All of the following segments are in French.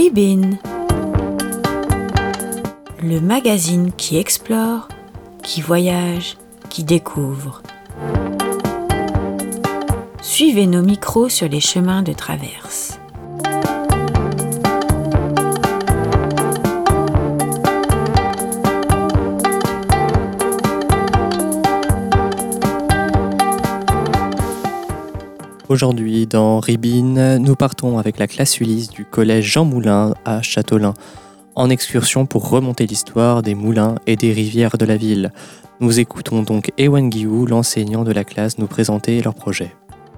Ribine, le magazine qui explore, qui voyage, qui découvre. Suivez nos micros sur les chemins de traverse. Aujourd'hui, dans Ribine, nous partons avec la classe Ulysse du collège Jean Moulin à Châteaulin, en excursion pour remonter l'histoire des moulins et des rivières de la ville. Nous écoutons donc Ewan Guillou, l'enseignant de la classe, nous présenter leur projet.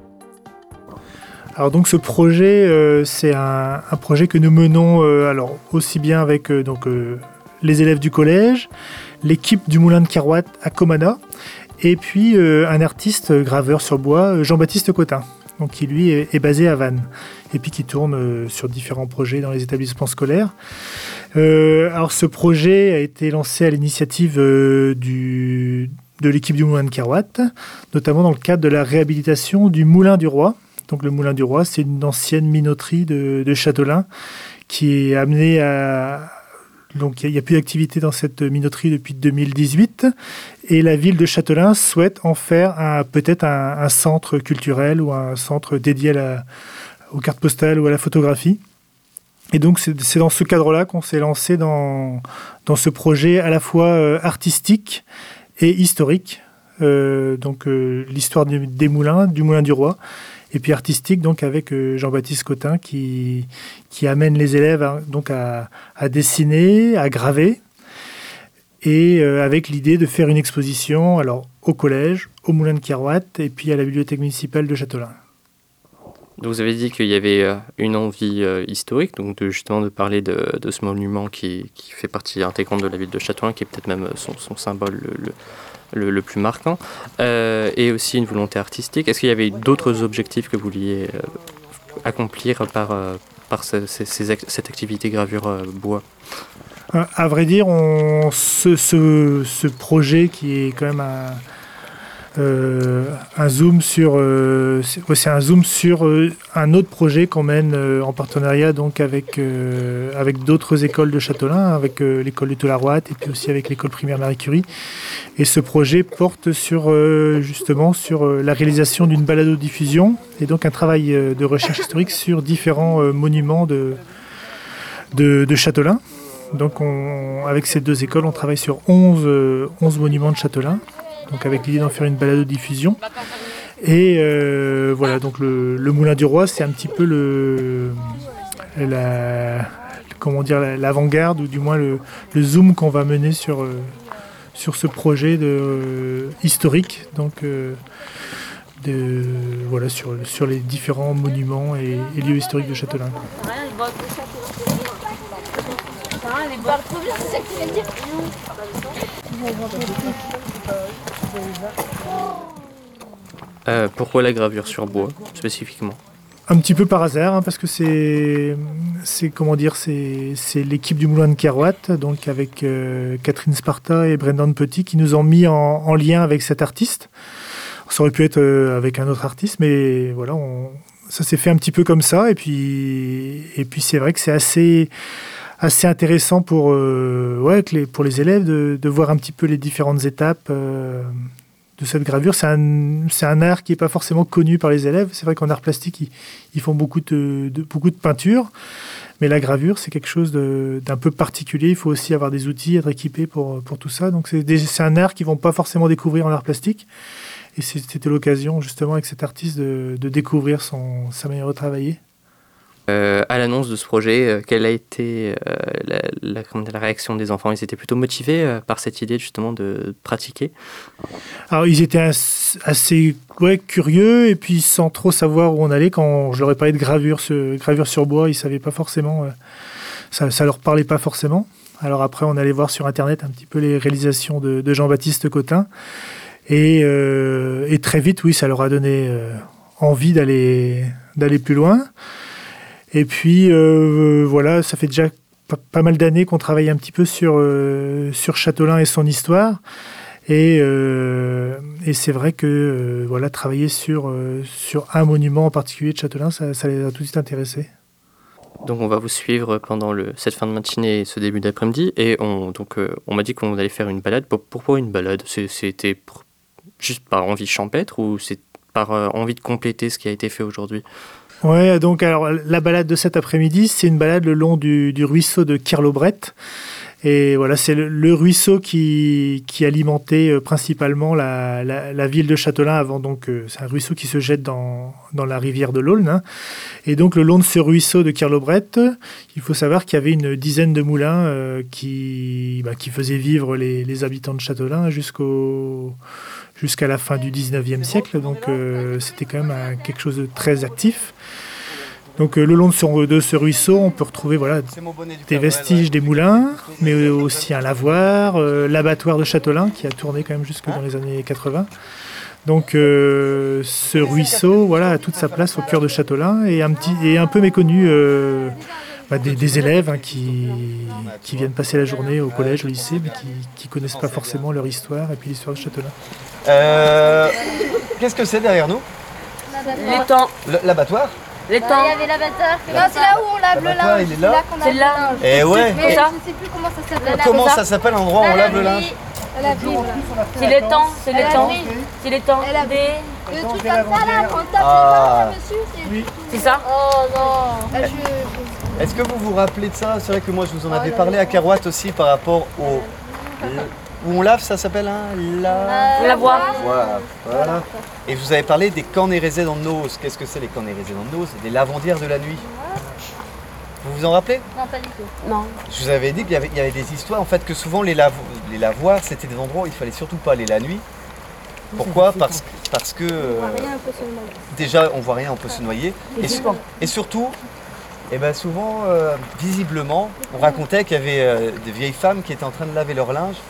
Alors donc ce projet, c'est un projet que nous menons aussi bien avec les élèves du collège, l'équipe du Moulin de Kerouat à Comana, et puis un artiste graveur sur bois, Jean-Baptiste Cotin, donc qui lui est basé à Vannes, et puis qui tourne sur différents projets dans les établissements scolaires. Alors ce projet a été lancé à l'initiative de l'équipe du Moulin de Kerouat, notamment dans le cadre de la réhabilitation du Moulin du Roi. Donc le Moulin du Roi, c'est une ancienne minoterie de Châteaulin qui est amenée à... Donc il n'y a plus d'activité dans cette minoterie depuis 2018 et la ville de Châteaulin souhaite en faire peut-être un centre culturel ou un centre dédié aux cartes postales ou à la photographie. Et donc c'est dans ce cadre-là qu'on s'est lancé dans ce projet à la fois artistique et historique. L'histoire des moulins, du Moulin du Roi, et puis artistique donc avec Jean-Baptiste Cotin qui amène les élèves à dessiner, à graver, et avec l'idée de faire une exposition au collège, au Moulin de Kerouat et puis à la bibliothèque municipale de Châteaulin. Donc vous avez dit qu'il y avait une envie historique, donc justement de parler de ce monument qui fait partie intégrante de la ville de Châteaulin, qui est peut-être même son symbole le plus marquant, et aussi une volonté artistique. Est-ce qu'il y avait d'autres objectifs que vous vouliez accomplir par cette activité gravure bois ? À vrai dire, ce projet qui est quand même un zoom sur un autre projet qu'on mène en partenariat donc avec d'autres écoles de Châteaulin, avec l'école de Tolaroite et puis aussi avec l'école primaire Marie Curie. Et ce projet porte sur la réalisation d'une balado-diffusion et donc un travail de recherche historique sur différents monuments de Châteaulin. Donc avec ces deux écoles, on travaille sur 11 monuments de Châteaulin. Donc avec l'idée d'en faire une balado-diffusion. Et donc le Moulin du Roi, c'est un petit peu l'avant-garde, ou du moins le zoom qu'on va mener sur ce projet historique, donc sur les différents monuments et lieux historiques de Châteaulin. Pourquoi la gravure sur bois, spécifiquement ? Un petit peu par hasard, parce que c'est l'équipe du Moulin de Kerouat, donc avec Catherine Sparta et Brendan Petit, qui nous ont mis en lien avec cet artiste. Ça aurait pu être avec un autre artiste, mais voilà, ça s'est fait un petit peu comme ça. Et puis c'est vrai que c'est assez intéressant pour les élèves de voir un petit peu les différentes étapes de cette gravure. C'est un art qui n'est pas forcément connu par les élèves. C'est vrai qu'en art plastique, ils font beaucoup de peinture, mais la gravure, c'est quelque chose d'un peu particulier. Il faut aussi avoir des outils, être équipé pour tout ça. Donc c'est un art qu'ils ne vont pas forcément découvrir en art plastique. Et c'était l'occasion, justement, avec cet artiste, de découvrir sa manière de travailler. À l'annonce de ce projet, quelle a été la réaction des enfants ? Ils étaient plutôt motivés par cette idée justement de pratiquer ? Alors ils étaient assez curieux, et puis sans trop savoir où on allait. Quand je leur ai parlé de gravure sur bois, ils ne savaient pas forcément, ça leur parlait pas forcément. Alors après on allait voir sur internet un petit peu les réalisations de Jean-Baptiste Cotin, et très vite ça leur a donné envie d'aller plus loin. Et puis ça fait déjà pas mal d'années qu'on travaille un petit peu sur Châteaulin et son histoire. Et c'est vrai que travailler sur un monument en particulier de Châteaulin, ça les a tout de suite intéressés. Donc on va vous suivre pendant cette fin de matinée et ce début d'après-midi. Et on m'a dit qu'on allait faire une balade. Pourquoi une balade? C'était juste par envie champêtre ou c'est par envie de compléter ce qui a été fait aujourd'hui? Ouais, donc alors la balade de cet après-midi, c'est une balade le long du ruisseau de Kerlobret. Et voilà, c'est le ruisseau qui alimentait principalement la ville de Châtelain avant. Donc, c'est un ruisseau qui se jette dans la rivière de l'Aulne. Hein. Et donc, le long de ce ruisseau de Kerlobret, il faut savoir qu'il y avait une dizaine de moulins qui faisaient vivre les habitants de Châtelain jusqu'à la fin du 19e siècle. Donc, c'était quand même quelque chose de très actif. Donc le long de ce ruisseau, on peut retrouver des vestiges des moulins, mais aussi un lavoir, l'abattoir de Châtelain qui a tourné quand même jusque dans les années 80. Donc ce ruisseau a toute sa place au cœur de Châtelain et un peu méconnu des élèves qui viennent passer la journée au collège, au lycée, mais qui ne connaissent pas forcément leur histoire et puis l'histoire de Châtelain. Qu'est-ce que c'est derrière nous? L'étang. L'abattoir? L'étang. Il y avait l'abattoir. Non, c'est là où on lave le linge. Il est là. C'est là. Et ouais. Mais je ne sais plus comment ça s'appelle. Comment ça s'appelle l'endroit où on lave le linge? C'est l'étang. C'est l'étang. C'est l'étang. Le truc comme ça là, quand on tape le linge dessus, c'est ça? Oh non. Est-ce que vous vous rappelez de ça? C'est vrai que moi je vous en avais parlé à Kerouat aussi par rapport au... Où on lave, ça s'appelle lavoir. Voilà. Et je vous avais parlé des Cornérésés dans Noz. Qu'est-ce que c'est les Cornérésés dans Noz? C'est des lavandières de la nuit. Vous vous en rappelez? Non, pas du tout. Non. Je vous avais dit qu'il y avait des histoires, en fait, que souvent les lavoirs, c'était des endroits où il fallait surtout pas aller la nuit. Pourquoi? Parce que déjà, on voit rien, on peut se noyer. Et surtout, souvent, visiblement, on racontait qu'il y avait des vieilles femmes qui étaient en train de laver leur linge.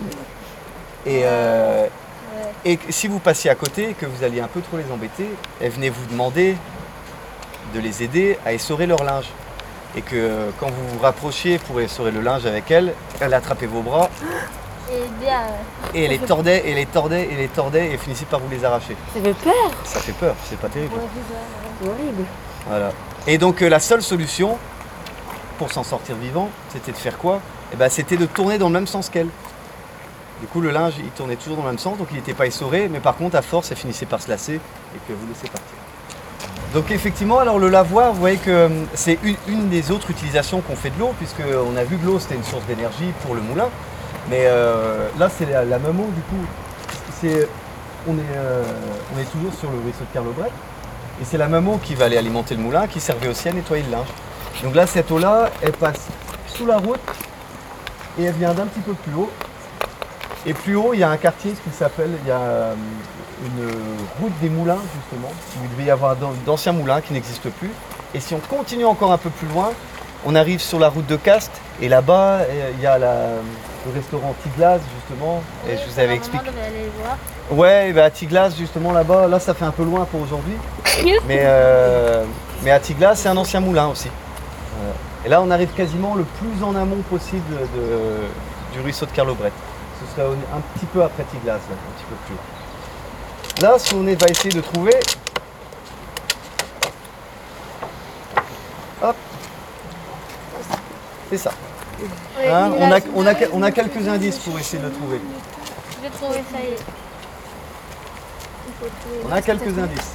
Et si vous passiez à côté et que vous alliez un peu trop les embêter, elles venaient vous demander de les aider à essorer leur linge. Et que quand vous vous rapprochiez pour essorer le linge avec elles, elle attrapait vos bras. Et elle les tordait, et les tordait, et les tordait, et finissait par vous les arracher. Ça fait peur. Ça fait peur, c'est pas terrible. C'est horrible. Voilà. Et donc la seule solution pour s'en sortir vivant, c'était de faire quoi? C'était de tourner dans le même sens qu'elle. Du coup, le linge, il tournait toujours dans le même sens, donc il n'était pas essoré, mais par contre, à force, ça finissait par se lasser et que vous laissez partir. Donc effectivement, alors le lavoir, vous voyez que c'est une des autres utilisations qu'on fait de l'eau, puisqu'on a vu que l'eau, c'était une source d'énergie pour le moulin. Mais là, c'est la même eau, du coup. On est toujours sur le ruisseau de Kerlobret. Et c'est la même eau qui va aller alimenter le moulin, qui servait aussi à nettoyer le linge. Donc là, cette eau-là, elle passe sous la route et elle vient d'un petit peu plus haut. Et plus haut, il y a un quartier qui s'appelle, il y a une route des moulins, justement, où il devait y avoir d'anciens moulins qui n'existent plus. Et si on continue encore un peu plus loin, on arrive sur la route de Castres. Et là-bas, il y a le restaurant Tiglas, justement. Et je vous avais expliqué. Ouais, à Tiglas, justement, là-bas, là, ça fait un peu loin pour aujourd'hui. Mais à Tiglas, c'est un ancien moulin aussi. Et là, on arrive quasiment le plus en amont possible du ruisseau de Kerlobret. Ce serait un petit peu après Tiglas, là, un petit peu plus haut. Là, ce qu'on va essayer de trouver, hop, c'est ça. Hein, on a quelques indices pour essayer de le trouver. Je vais trouver, ça y est. On a quelques indices.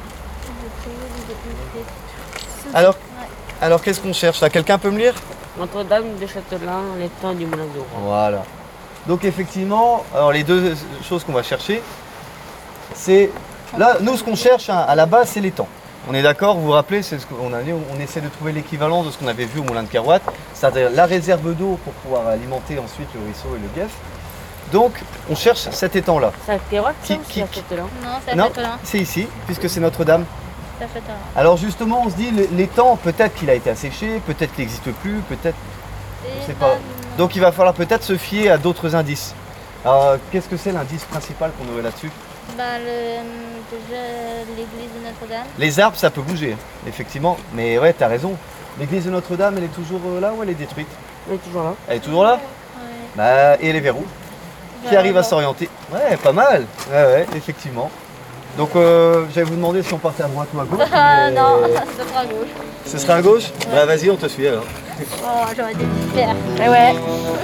Alors qu'est-ce qu'on cherche là? Quelqu'un peut me lire? Notre-Dame de Châtelain, l'étang du Moulin du Roi. Voilà. Donc effectivement, alors les deux choses qu'on va chercher, c'est... Là, nous, ce qu'on cherche à la base, c'est l'étang. On est d'accord, vous vous rappelez, c'est ce qu'on a dit, on essaie de trouver l'équivalent de ce qu'on avait vu au moulin de Kerouat, c'est-à-dire la réserve d'eau pour pouvoir alimenter ensuite le ruisseau et le Guef. Donc, on cherche cet étang-là. C'est à Kerouat, ça, ou c'est à Châtelain? Non, c'est à Non, Châtelain. c'est ici, puisque c'est Notre-Dame. C'est à Châtelain. Alors justement, on se dit, l'étang, peut-être qu'il a été asséché, peut-être qu'il n'existe plus, peut-être... Je sais pas. Donc il va falloir peut-être se fier à d'autres indices. Alors, qu'est-ce que c'est l'indice principal qu'on aurait là-dessus? Déjà, l'église de Notre-Dame. Les arbres, ça peut bouger, effectivement. Mais ouais, t'as raison. L'église de Notre-Dame, elle est toujours là ou elle est détruite? Elle est toujours là. Elle est toujours là? Ouais. Et elle est vers où? Qui arrive à s'orienter? Ouais, pas mal. Ouais, effectivement. Donc j'allais vous demander si on partait à droite ou à gauche. Non, ce sera à gauche. Ce sera à gauche? Bah vas-y, on te suit alors. Oh, j'aurais dû le faire. Ouais.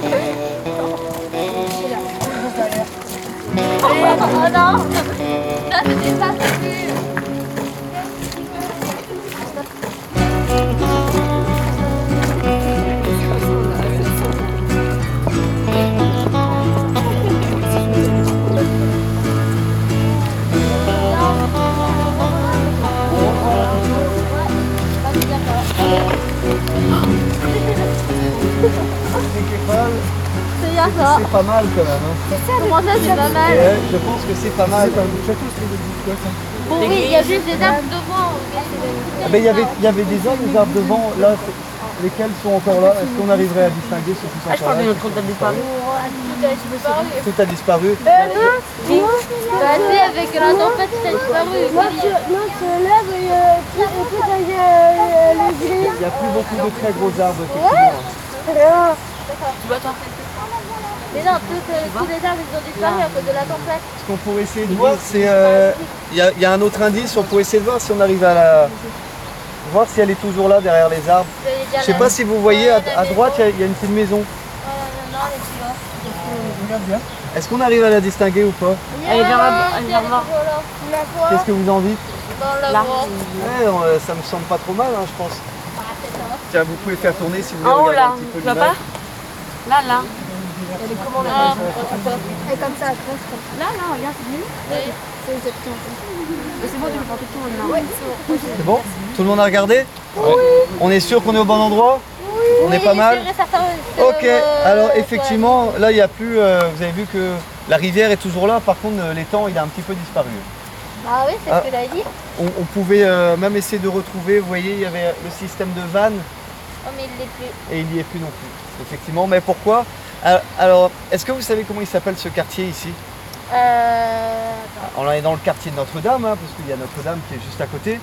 Oh non. Là, c'était pas prévu. C'est pas mal quand même. Comment ça, c'est pas mal? Je pense que c'est pas mal. Bon, oui, il y a juste des arbres devant. Il y avait des arbres devant, là, lesquels sont encore là. Est-ce qu'on arriverait à distinguer ceux qui sont encore là? Tout a disparu. Tout a disparu. Avec la tempête, ça a disparu. Il n'y a plus beaucoup de très gros arbres, effectivement. Tu vois, toi? Mais non, tous les arbres ils ont disparu à cause de la tempête. Ce qu'on pourrait essayer de voir, c'est... Il y a un autre indice, on pourrait essayer de voir si on arrive à voir si elle est toujours là derrière les arbres. Je sais pas si vous voyez, à droite, il y a une petite maison. Non, elle est plus là. bien. Est-ce qu'on arrive à la distinguer ou pas? Allez, viens voir. Qu'est-ce que vous en dites? Là. Ouais, ça me semble pas trop mal, hein, je pense. Tiens, vous pouvez faire tourner si vous voulez En haut, regarder là. un petit peu Tu vois l'image. pas? Là. Elle est comment là? Elle est comme ça, presque. Là, regarde, c'est venu. C'est exactement ça. C'est bon, tu peux porter tout maintenant. Oui, C'est bon? Tout le monde a regardé? Oui. On est sûr qu'on est au bon endroit? Oui, On est pas mal? Ok, alors ouais. effectivement, là il n'y a plus, vous avez vu que la rivière est toujours là, par contre l'étang il a un petit peu disparu. Ah oui, c'est ce que j'avais dit. On pouvait même essayer de retrouver, vous voyez, il y avait le système de vannes Oh, mais il l'est plus. et il n'y est plus non plus, effectivement. Mais pourquoi? Alors, est-ce que vous savez comment il s'appelle ce quartier ici? On est dans le quartier de Notre-Dame, hein, parce qu'il y a Notre-Dame qui est juste à côté.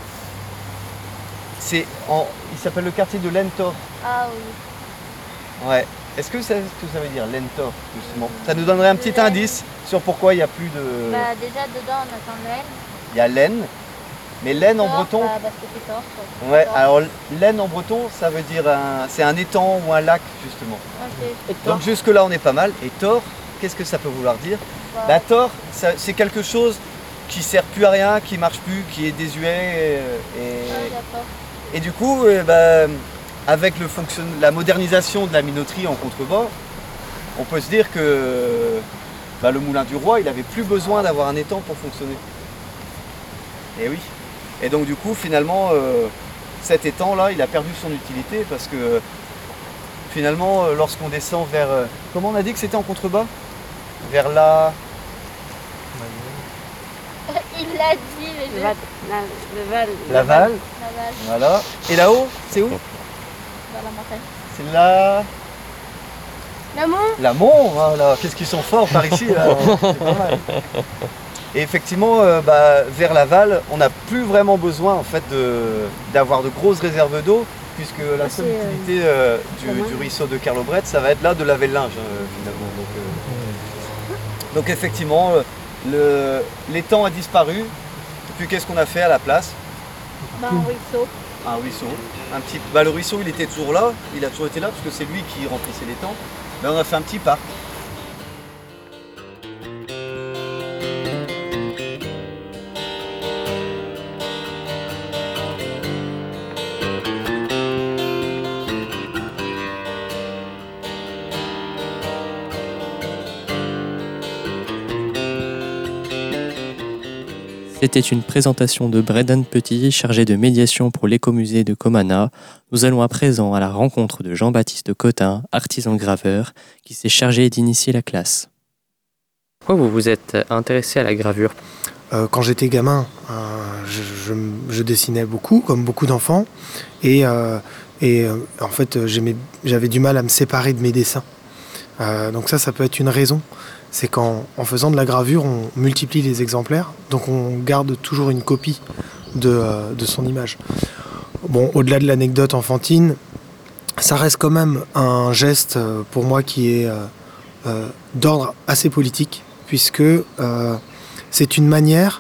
Il s'appelle le quartier de Lentor. Ah oui. Ouais. Est-ce que vous savez ce que ça veut dire, Lentor, justement? Ça nous donnerait un petit indice sur pourquoi il n'y a plus de... Bah déjà dedans on attend l'aine. Il y a laine, mais laine en breton... Bah, parce que c'est tort, quoi. Ouais, alors laine en breton, ça veut dire c'est un étang ou un lac, justement. Ok. Donc jusque là on est pas mal. Et tor, qu'est-ce que ça peut vouloir dire? Bah tor, c'est quelque chose qui sert plus à rien, qui marche plus, qui est désuet et du coup, avec la modernisation de la minoterie en contrebas, on peut se dire que le moulin du roi, il n'avait plus besoin d'avoir un étang pour fonctionner. Et oui. Et donc du coup, finalement, cet étang-là, il a perdu son utilité parce que finalement, lorsqu'on descend vers... comment on a dit que c'était en contrebas? Vers la... Il l'a dit, mais je... La Val. Voilà. Et là-haut, c'est où? Dans la montagne. C'est là... L'amont. L'amont, voilà. Qu'est-ce qu'ils sont forts par ici, là. C'est pas mal. Et effectivement, vers la Val, on n'a plus vraiment besoin en fait d'avoir de grosses réserves d'eau, puisque la seule utilité du ruisseau de Carlobret, ça va être là de laver le linge, finalement. Donc effectivement, l'étang a disparu. Et puis qu'est-ce qu'on a fait à la place? Un ruisseau. Un ruisseau. Le ruisseau, il était toujours là, il a toujours été là, parce que c'est lui qui remplissait l'étang. Mais on a fait un petit parc. C'était une présentation de Brendan Petit, chargé de médiation pour l'écomusée de Comana. Nous allons à présent à la rencontre de Jean-Baptiste Cotin, artisan graveur, qui s'est chargé d'initier la classe. Pourquoi vous vous êtes intéressé à la gravure? Quand j'étais gamin, je dessinais beaucoup, comme beaucoup d'enfants, et en fait j'avais du mal à me séparer de mes dessins. Donc ça peut être une raison. C'est qu'en faisant de la gravure, on multiplie les exemplaires, donc on garde toujours une copie de son image. Bon, au-delà de l'anecdote enfantine, ça reste quand même un geste pour moi qui est d'ordre assez politique, puisque c'est une manière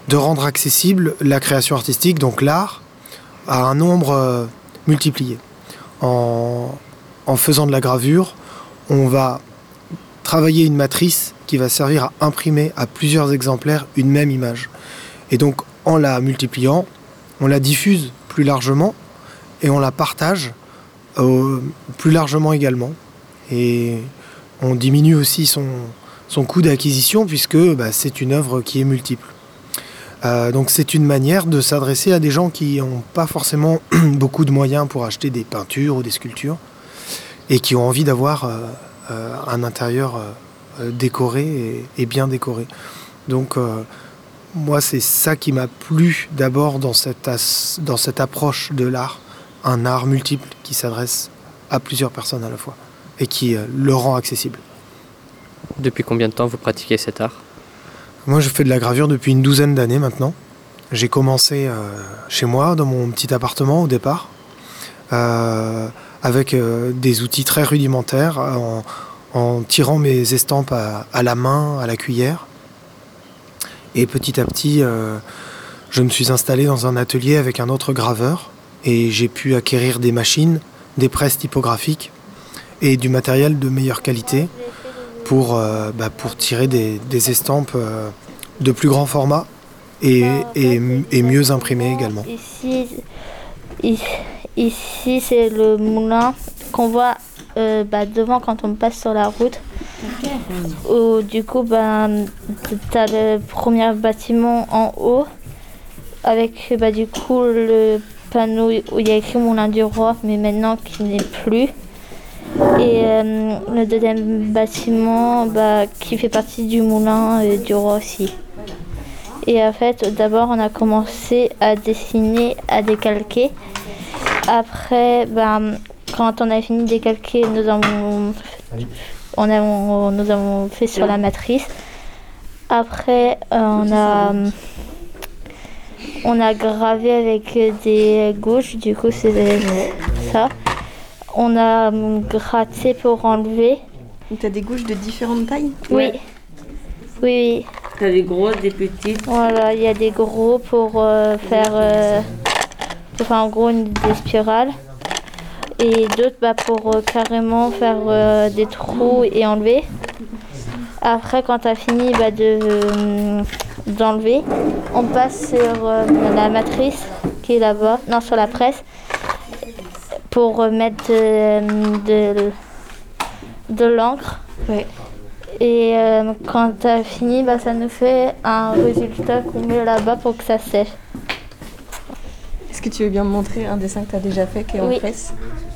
de rendre accessible la création artistique, donc l'art, à un nombre multiplié. En faisant de la gravure, on va travailler une matrice qui va servir à imprimer à plusieurs exemplaires une même image. Et donc, en la multipliant, on la diffuse plus largement et on la partage plus largement également. Et on diminue aussi son coût d'acquisition puisque c'est une œuvre qui est multiple. Donc c'est une manière de s'adresser à des gens qui n'ont pas forcément beaucoup de moyens pour acheter des peintures ou des sculptures et qui ont envie d'avoir un intérieur décoré et bien décoré. Donc moi c'est ça qui m'a plu d'abord dans cette approche de l'art, un art multiple qui s'adresse à plusieurs personnes à la fois et qui le rend accessible. Depuis combien de temps vous pratiquez cet art ? Moi, je fais de la gravure depuis une douzaine d'années maintenant. J'ai commencé chez moi, dans mon petit appartement au départ, avec des outils très rudimentaires, en tirant mes estampes à la main, à la cuillère. Et petit à petit, je me suis installé dans un atelier avec un autre graveur et j'ai pu acquérir des machines, des presses typographiques et du matériel de meilleure qualité pour tirer des estampes de plus grand format et mieux imprimées également. Ici c'est le moulin qu'on voit devant quand on passe sur la route. Où, du coup, tu as le premier bâtiment en haut avec du coup le panneau où il y a écrit Moulin du Roi, mais maintenant qui n'est plus. Et le deuxième bâtiment qui fait partie du moulin du roi aussi. Et en fait, d'abord, on a commencé à dessiner, à décalquer. Après, quand on a fini de décalquer, nous avons fait sur la matrice. Après, on a gravé avec des gouaches, du coup, c'est ça. On a gratté pour enlever. Donc tu as des gouaches de différentes tailles ? Oui. Oui. Tu as des grosses, des petites. Voilà, il y a des gros pour faire en gros des spirales. Et d'autres pour carrément faire des trous et enlever. Après, quand tu as fini d'enlever, on passe sur la matrice qui est là-bas, non, sur la presse, pour mettre de l'encre. Ouais. Et quand tu as fini, ça nous fait un résultat qu'on met là-bas pour que ça sèche. Est-ce que tu veux bien me montrer un dessin que tu as déjà fait qui est en presse ?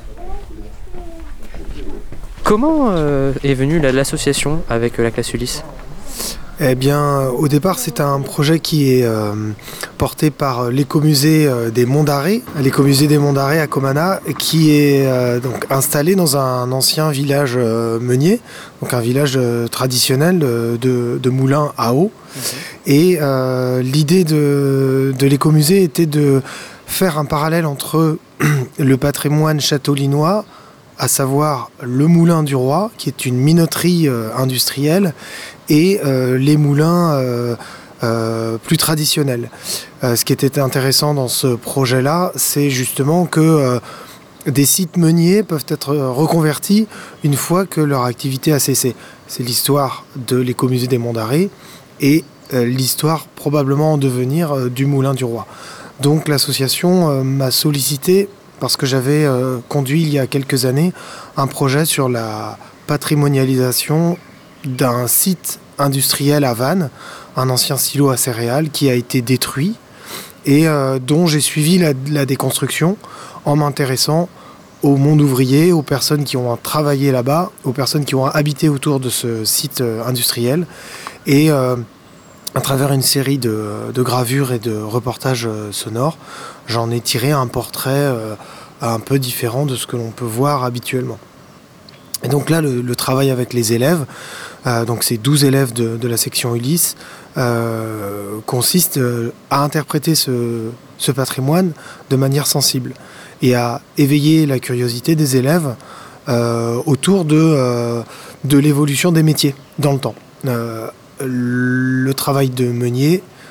Comment est venue l'association avec la classe Ulysse ? Eh bien, au départ, c'est un projet qui est porté par l'écomusée des Monts d'Arrée, l'écomusée des Monts d'Arrée à Comana, qui est donc installé dans un ancien village meunier, donc un village traditionnel de moulins à eau. Et l'idée de l'écomusée était de faire un parallèle entre le patrimoine châteaulinois, à savoir le moulin du roi, qui est une minoterie industrielle, et les moulins plus traditionnels. Ce qui était intéressant dans ce projet-là, c'est justement que des sites meuniers peuvent être reconvertis une fois que leur activité a cessé. C'est l'histoire de l'écomusée des Monts d'Arrée et l'histoire probablement en devenir du moulin du roi. Donc l'association m'a sollicité parce que j'avais conduit il y a quelques années un projet sur la patrimonialisation d'un site industriel à Vannes, un ancien silo à céréales qui a été détruit et dont j'ai suivi la déconstruction en m'intéressant au monde ouvrier, aux personnes qui ont travaillé là-bas, aux personnes qui ont habité autour de ce site industriel. Et à travers une série de gravures et de reportages sonores, j'en ai tiré un portrait un peu différent de ce que l'on peut voir habituellement. Et donc là, le travail avec les élèves, donc ces 12 élèves de la section Ulysse, consiste à interpréter ce patrimoine de manière sensible et à éveiller la curiosité des élèves autour de l'évolution des métiers dans le temps. Le travail de meunier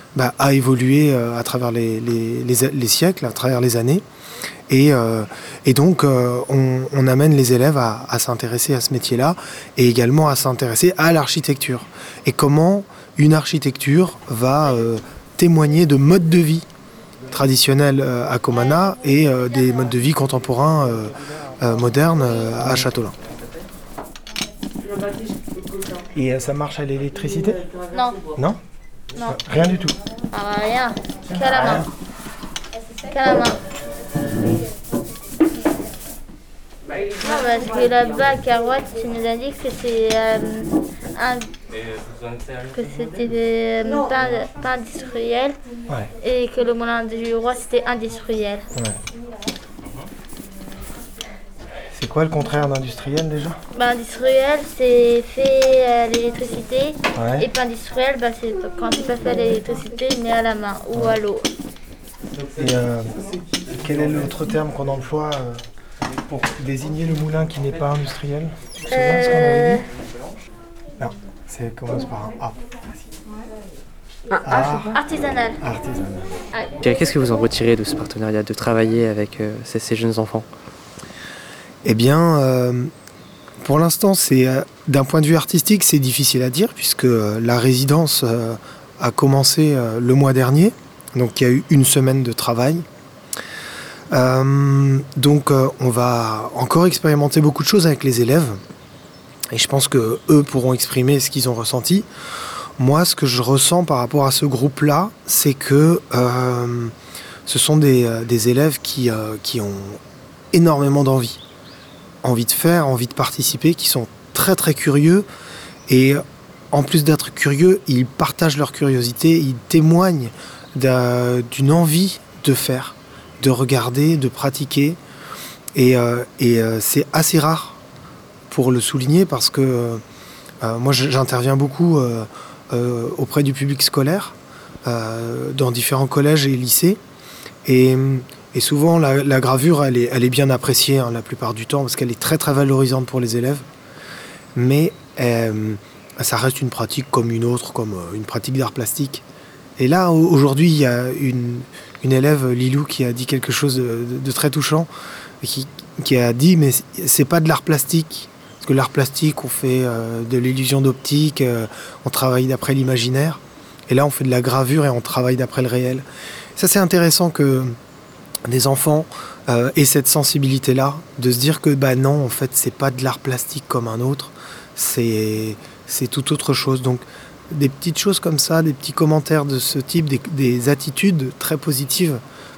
a évolué à travers les siècles, à travers les années. Et donc, on amène les élèves à s'intéresser à ce métier-là et également à s'intéresser à l'architecture. Et comment une architecture va témoigner de modes de vie traditionnels à Comana et des modes de vie contemporains modernes à Châteaulin. Et ça marche à l'électricité ? Non. Non ? Non. Rien du tout. Ah, rien. Qu'à la main. Qu'à la main. Non, parce que là-bas, à Carouette, tu nous as dit que c'était pas industriel. Ouais. Et que le moulin du roi, c'était industriel. Ouais. C'est quoi le contraire d'industriel déjà ? Industriel, c'est fait à l'électricité. Ouais. Et pas industriel, c'est quand tu peux faire l'électricité, mais à la main ou à l'eau. Et quel est l'autre terme qu'on emploie pour désigner le moulin qui n'est pas industriel ? Tu te souviens de ce qu'on avait dit ? Non, ça commence par un A. Artisanal. Artisanal. Qu'est-ce que vous en retirez de ce partenariat, de travailler avec ces jeunes enfants ? Eh bien, pour l'instant, d'un point de vue artistique, c'est difficile à dire puisque la résidence a commencé le mois dernier. Donc il y a eu une semaine de travail. Donc on va encore expérimenter beaucoup de choses avec les élèves. Et je pense qu'eux pourront exprimer ce qu'ils ont ressenti. Moi, ce que je ressens par rapport à ce groupe-là, c'est que ce sont des élèves qui ont énormément d'envie. Envie de faire, envie de participer, qui sont très très curieux. Et en plus d'être curieux, ils partagent leur curiosité, ils témoignent d'une envie de faire, de regarder, de pratiquer. Et c'est assez rare pour le souligner parce que moi j'interviens beaucoup auprès du public scolaire dans différents collèges et lycées. Et souvent la gravure elle est bien appréciée la plupart du temps parce qu'elle est très très valorisante pour les élèves. Mais ça reste une pratique comme une autre, comme une pratique d'art plastique. Et là, aujourd'hui, il y a une élève, Lilou, qui a dit quelque chose de très touchant, qui a dit, mais c'est pas de l'art plastique. Parce que l'art plastique, on fait de l'illusion d'optique, on travaille d'après l'imaginaire. Et là, on fait de la gravure et on travaille d'après le réel. Ça, c'est intéressant que des enfants aient cette sensibilité-là, de se dire que, non, en fait, c'est pas de l'art plastique comme un autre, c'est tout autre chose. Donc, des petites choses comme ça, des petits commentaires de ce type, des attitudes très positives,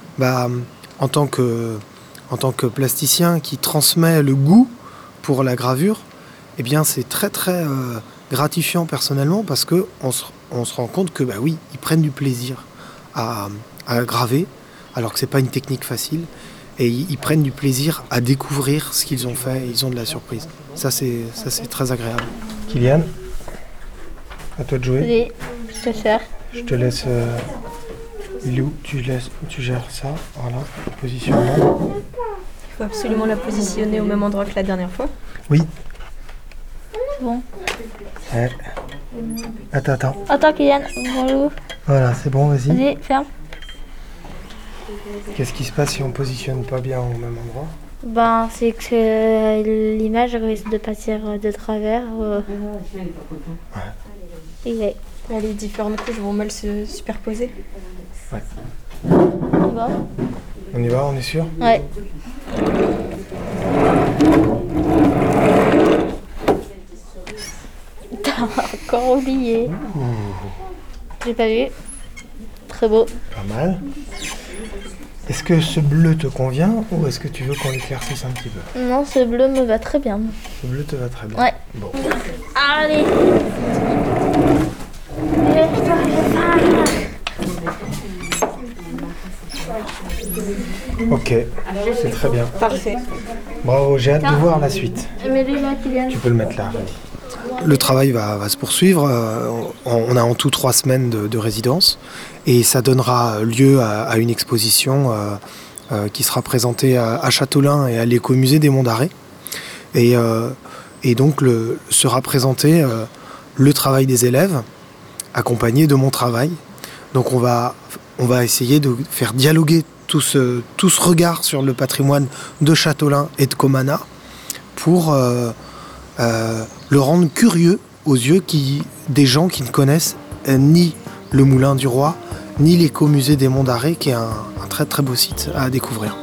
en tant que plasticien qui transmet le goût pour la gravure, eh bien c'est très très gratifiant personnellement parce que on se rend compte que oui, ils prennent du plaisir à graver, alors que c'est pas une technique facile, et ils prennent du plaisir à découvrir ce qu'ils ont fait, et ils ont de la surprise. Ça c'est très agréable. Kylian, à toi de jouer. Oui, je peux faire. Je te laisse. Lilou, tu gères ça. Voilà, positionnement. Il faut absolument la positionner au même endroit que la dernière fois. Oui. C'est bon. Ouais. Attends. Attends, Kylian, bonjour. Voilà, c'est bon, vas-y. Vas-y, ferme. Qu'est-ce qui se passe si on positionne pas bien au même endroit ? C'est que l'image risque de partir de travers. Ouais. Les différentes couches vont mal se superposer. Ouais. On y va ? On y va, on est sûr ? Ouais. T'as encore oublié. J'ai pas vu. Très beau. Pas mal. Est-ce que ce bleu te convient ou est-ce que tu veux qu'on l'éclaircisse un petit peu ? Non, ce bleu me va très bien. Ce bleu te va très bien. Ouais. Bon. Allez. Ok, c'est très bien. Parfait. Bravo, j'ai hâte de voir la suite. Tu peux le mettre là. Le travail va se poursuivre. On a en tout 3 semaines de résidence et ça donnera lieu à une exposition qui sera présentée à Châteaulin et à l'écomusée des Monts d'Arrée. Et donc sera présenté le travail des élèves, accompagné de mon travail, Donc on va essayer de faire dialoguer tout ce regard sur le patrimoine de Châteaulin et de Comana pour le rendre curieux aux yeux des gens qui ne connaissent ni le Moulin du Roi, ni l'écomusée des Monts d'Arrée, qui est un très très beau site à découvrir.